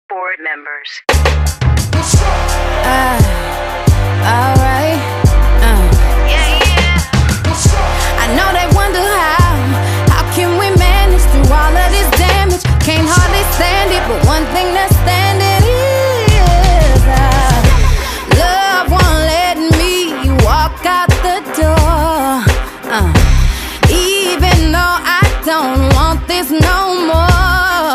board members. Alright. I know they wonder how can we manage through all of this damage? Can't hardly stand it, but one thing that's standing is love won't let me walk out the door. Even though I don't want this no more.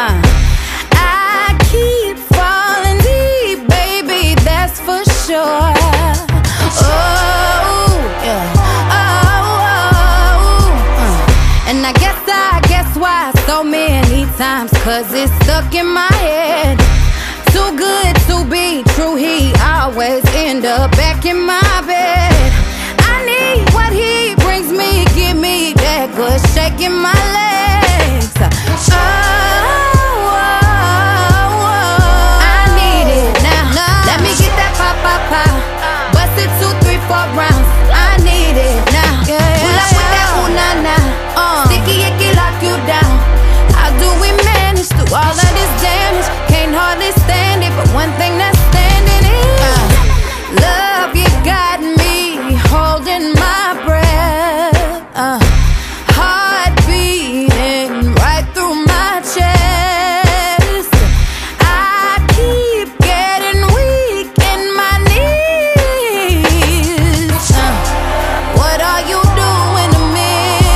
I keep falling deep, baby, that's for sure. And I guess why so many times, 'cause it's stuck in my head. Too good to be true, he always end up back in my bed. I need what he brings me, give me that good shake in my legs. I need it now. Let me get that pop, pop, pop. Bust it 2, 3, 4 rounds. I need it now. Pull up with that ooh nah nah. Sticky icky lock you down. How do we manage through all of this damage? Can't hardly stand it, but one thing that's standing is love. You got me holding my breath, heart beating right through my chest. I keep getting weak in my knees. What are you doing to me?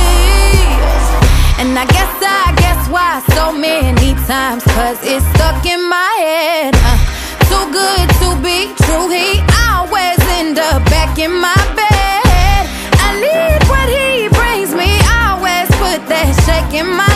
And I guess why so many times, 'cause it's stuck in my head. Too good to be true, he always end up back in my bed. I need what he brings me, always put that shake in my